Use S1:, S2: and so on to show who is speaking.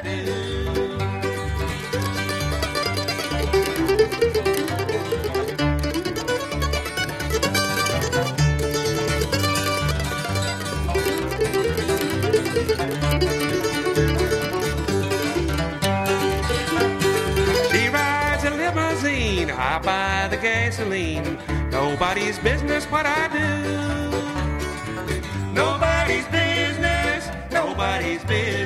S1: I do. She rides a limousine, I buy the gasoline. Nobody's business what I do. Nobody's business, nobody's business.